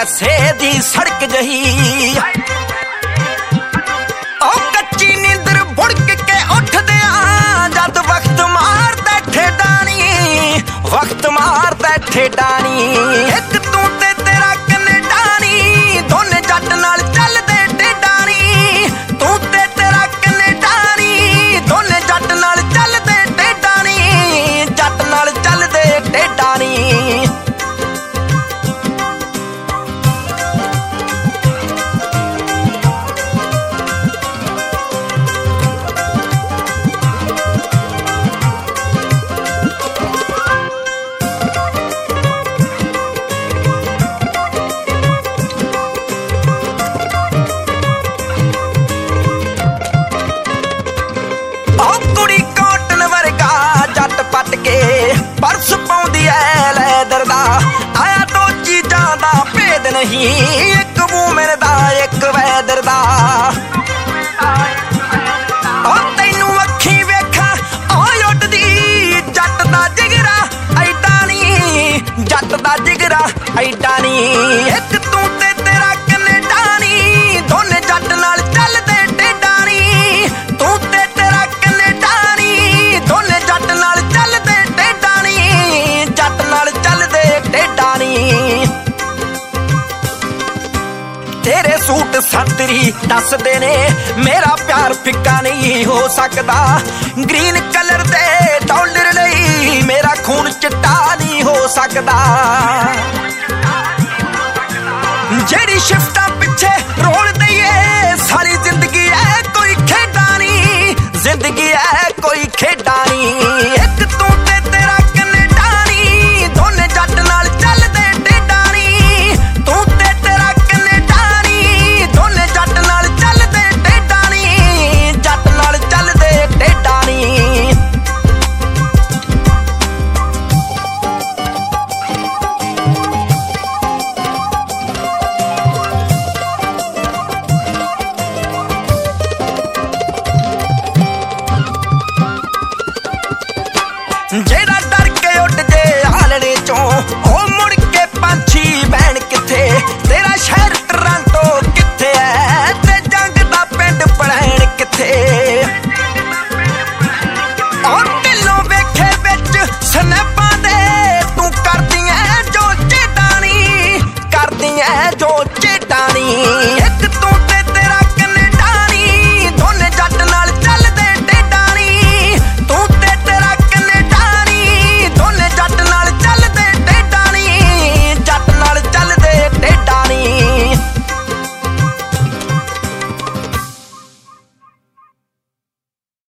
पैसे दी सड़क जही ओ कच्ची नींदर बुड़क के उठदे जद वक्त मारदा ठेडानी वक्त मारदा ठेडानी एक तू ते तेरा कनेडा नी दोने जट नाल चलदे टेडानी तू ते तेरा कनेडा नी दोने जट नाल चलदे टेडानी जट नाल चलदे टेडानी पट के परस पाउंदी ऐ लैदर दा आया दो चीजां दा भेद नहीं एक वूमेन दा एक वैदर दा ओ तैनू अखी वेखा ओ उड्डदी जट दा जिगरा ऐडा नी जट दा जिगरा ऐडा नी एक तू ते तेरा कनेडा नी दोने जट नाल चलदे टेडा नी तू ते तेरा कनेडा नी दोने जट नाल तेरे सूट संतरी दसदे ने मेरा प्यार फिक्का नहीं हो सकता ग्रीन कलर दे डॉलर लई मेरा खून चिट्टा नहीं हो सकता जेड़ी शिफ्टां पिछे रोल दईए सारी जिंदगी है कोई खेडा नहीं जिंदगी है कोई खेडा नहीं